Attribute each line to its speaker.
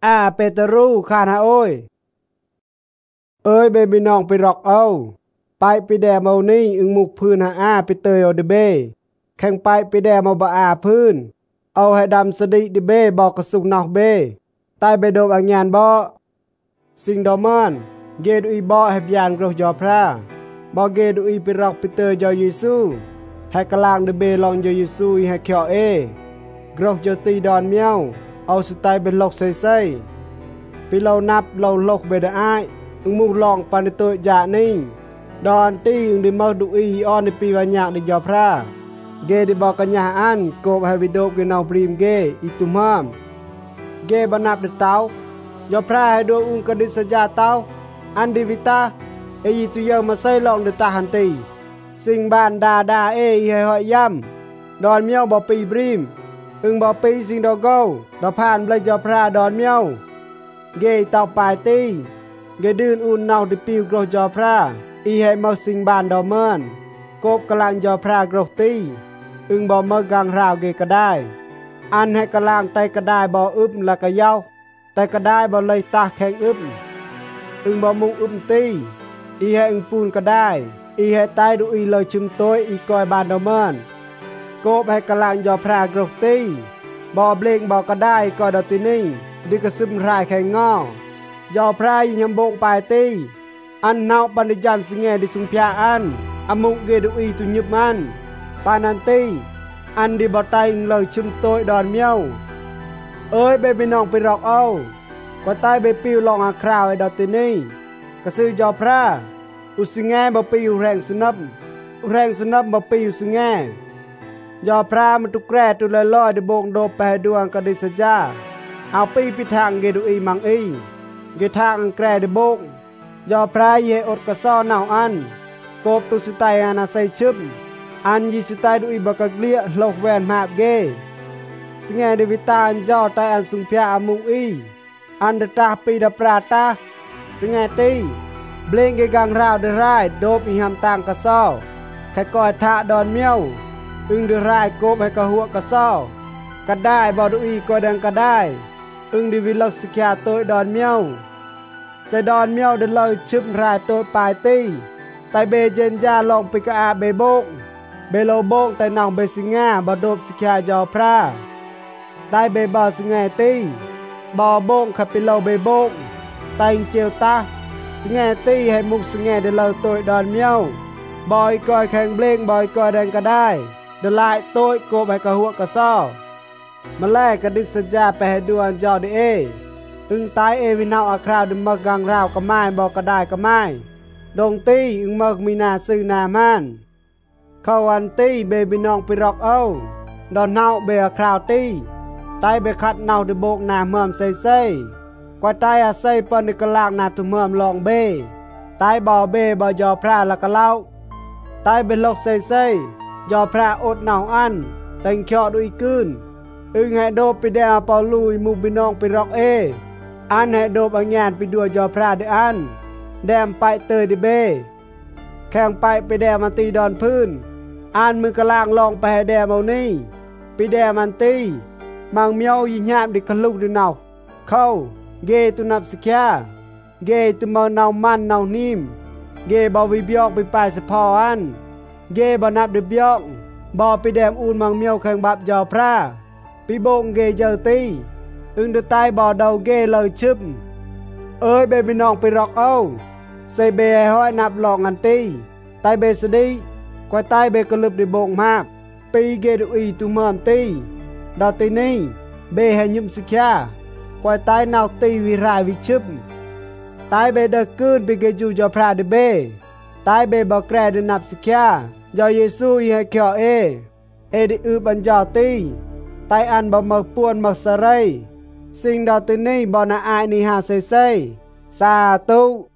Speaker 1: เปเตรูข้านาโอยเอ้ยเบบีน้องไปรอกเอาไปแดมเอานี่อึงมุกพื้นหาไปเตยเอาเดเบแข่งไปแดมเอาบาพื้นเอาให้ดำสดิเดเบบอกกระสุกนอกเบใต้ไปโดบอังยานบ่สิ่งดอมันเกดูอีบ่ให้ยานกรอยอพระบ่เกดูอีไปรอกไปเตยยอเยซูให้กลางเดเบลองยอเยซูให้เขียวกรอยอตีดอนเมียวเอาสไตเป็นลกใส่ปีเรานับเราลกเบดอ้ายอึงมุกลองปันตัวจานิ่งดอนตีอึงดิมาดูอีออนในปีวันยากในยอพระเกดิบอกกันยาอันโกบให้วิโดกินเอาปรีมเกอิตุมามเกบนับเดเต้ายอพระให้ดูอุงกดิสยาเต้าอันดิวิตาอิตุเยอมาใส่ลองเดตาหันตีสิงบานดาให้หอยย่ำดอนเมียวบอปีบรีมอึงบอปีสิงดอโกดอผ่านเลยยอพระดอนเมียวเกเต้าปลายตีเกดืนอุ่นเนาดิปิวกรอยอพระให้มาสิงบานดอเมินกบกำลังยอพระกรตีอึงบอเมื่อกังราวเกก็ได้อันให้กำลังไตก็ได้บออึบละก็เย้าแต่ก็ได้บอเลยตาแข็งอึบอึงบอมุงอึบตีให้อึงปูนก็ได้ให้ตายดูเลยชุมโตยกอยบานดอเมินกบให้กำลังยอพระกรตีบอเบลงบอกก็ได้ก็ดอตินี่ดิกซึมรายแข็งงอยอพระยิงบงปลายตีอันนาบันดิจันสิงเงดิสุงพยาอันอมุกเกดูตุญุบมันปานันตีอันดิบอไตเลยชุมโตยดอนเมียวเอ้ยเบบีน้องไปรอกเอาก็ใต้เบปิวลองอาคราวไอดอตินี่กระซือยอพระอุสิงเงบปิวแรงสนับบปิวสิงเงยอพระมันตุกแกรตุลอยดิบงโดแปดวงกดิสจาเอาปีพิทางเกดูมังเกทางแกรดิบงยอพระเยอดกระซ้อนาวอันกบตุสไตอานาไซชึบอันยิสไตดูบกเกลียโลกแวนมาบเกสิงเงดิวิตาอันจอไตอันสุงพยาอมุงอันเดตาปีดปราตาสิงเงตีเบลงเกกังราวเดรายโดบอิหามตางกระซ้อแค่กอยทะดอนเมียวอึงเดรายกบให้กระหัวกระซ้อกระได้บอดูกอยดังกระได้อึงดิวิลสิกยาโตยดอนเมียวใส่ดอนเมียวเดินเลยชึบรายโตยปลายตีไตเบเจนจาลองปิกอาเบโบงเบโลโบงไตนองเบสิงาบอดบสิกยายอพระไตเบบอสิงาตีบอโบงขับปิโลเบโบงไตเจียวตาสิงาตีให้มุกสิงาเดินเลยโตยดอนเมียวบอยกอยแข่งเบลงบอยกอยแดงก็ได้เดินไล่โตยโกบให้กระหัวกระซ้อมาแลกกระดิษยาไปให้ดวนจอดีอึงตายวินาอาคราวดึงมากังราวก็ไม่บอกก็ได้ก็ไม่ดงตีอึงเมกมีนาซื้อนามันเข้าวันตีเบบีน้องไปรอกเอาดอนเนาเบอาคราวตีตายเบคัดเนาดิโบกนาเมือมใส่กว่าตายอาศัยปนกลางนาตุเมือมลองเบตายบ่อเบบอยอพระละกะเล่าตายเป็นโลกใส่ยอพระอดเนาอันแต่งเขียวดุยกืนอึงให้โดไปแดงปอลุยมุกบีน้องไปรอกอันให้โดบางงานไปดัวยอพระเดอันแดมไปเตยดิเบแข่งไปแดมมันตีดอนพื้นอันมือกระล่างลองไปให้แดมเอานี่ไปแดมมันตีมังเมียวยิงยามดิกลุกดินเอาเข้าเกตุนับสิกยาเกตุเมานาวมันนาวนิ่มเกบอวิบยอกไปปลายสะพออันเกบอนับดิบยอกบอไปแดมอูนมังเมียวแข่งบับยอพระปีโบงเกเจอตีอึงเดตายบ่อเดาเกเลยชึบเอ้ยเบบีน้องไปรอกเอาใส่เบให้ห้อยนับลองอันตีตายเบสดีกว่าตายเบกลึบดิโบงมากปีเกดูตุเมิมตีดอตีนี่เบให้ยุมสิกยากว่าตายนาวตีวิรายวิชึบตายเบเดกืนไปเกจูจอพระดิเบตายเบบอกแกรดินับสิกยายอเยซูให้เขียวดิบัญจาตีตายอันบ่มาป่วนมาสะไรสิ่งดอตินี่บ่นาอายนิหาเซสาธุ